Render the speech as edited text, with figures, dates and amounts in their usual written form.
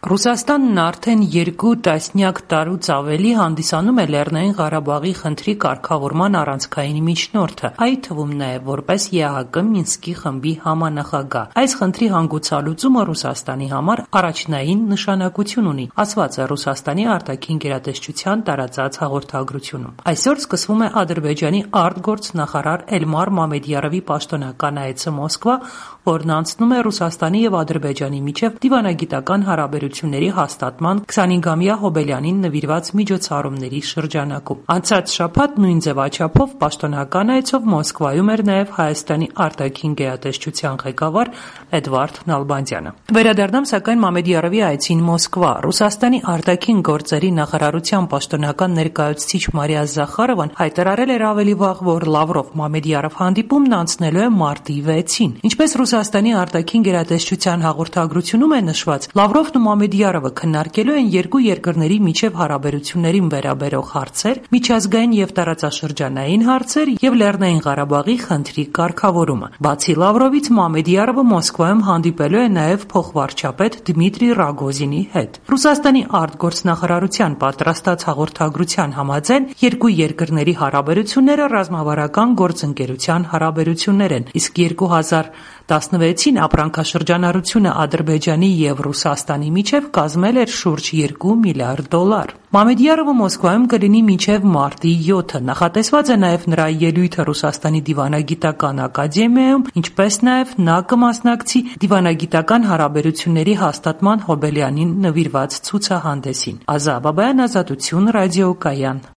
Ռուսաստանն արդեն 2 տասնյակ տարուց ավելի հանդիսանում է Լեռնային Ղարաբաղի խնդրի կարգավորման առանցքային միջնորդը, այդ թվում նաև որպես ԵԱՀԿ Մինսկի խմբի համանախագահ։ Այս խնդրի հանգուցալուծումը Ռուսաստանի համար առաջնային նշանակություն ունի, ասված է Ռուսաստանի արտաքին գերատեսչության տարածած հաղորդագրությունում։ Այսօր սկսվում է Ադրբեջանի արտգործնախարար Էլմար Մամեդյարովի պաշտոնական այցը Մոսկվա, որն անցնում է Ռուսաստանի եւ Ադրբեջանի միջև դիվանագիտական հարաբերությունների հաստատման 25-ամյա հոբելյանին նվիրված միջոցառումների շրջանակում։ Անցած շաբաթ նույն ձևաչափով պաշտոնական այցով Մոսկվայում էր նաև Հայաստանի արտաքին գերատեսչության ղեկավար Էդվարդ Նալբանդյանը։ Վերադառնամ սակայն Մամեդյարովի այցին Մոսկվա։ Ռուսաստանի արտաքին գործերի նախարարության պաշտոնական ներկայացուցիչ Մարիա Զախարովան հայտարարել էր ավելի վաղ, որ Լավրով-Մամեդյարով հանդիպումն անցնելու է մարտի 6-ին։ Ինչպես Ռուսաստանի արտաքին գերատեսչության հաղորդագրությունում է նշված, Լավրովն ու Մամեդյարովը քննարկելու են երկու երկրների միջև հարաբերություններին վերաբերող հարցեր, միջազգային եւ տարածաշրջանային հարցեր եւ Լեռնային Ղարաբաղի խնդրի կարգավորումը։ Բացի Լավրովից, Մամեդյարովը Մոսկվայում հանդիպելու է նաեւ փոխվարչապետ Դմիտրի Ռագոզինի հետ։ Ռուսաստանի արտգործնախարարության պատրաստած հաղորդագրության համաձայն երկու երկրների հարաբերությունները ռազմավարական գործընկերության հարաբերություններ են, իսկ 2016-ին ապրանքաշրջանառությունը Ադրբեջանի եւ Ռուսաստանի միջև կազմել էր շուրջ $2 միլիարդ։ Մամեդյարովը Մոսկվայում կլինի մինչև մարտի 7-ը։ Նախատեսված է նաև նրա ելույթը Ռուսաստանի դիվանագիտական ակադեմիայում, ինչպես նաև նա կմասնակցի դիվանագիտական հարաբերությունների հաստատման հոբելյանին նվիրված ցուցահանդեսին։ Ազա Բաբայան, Ազատություն, ռադիոկայան։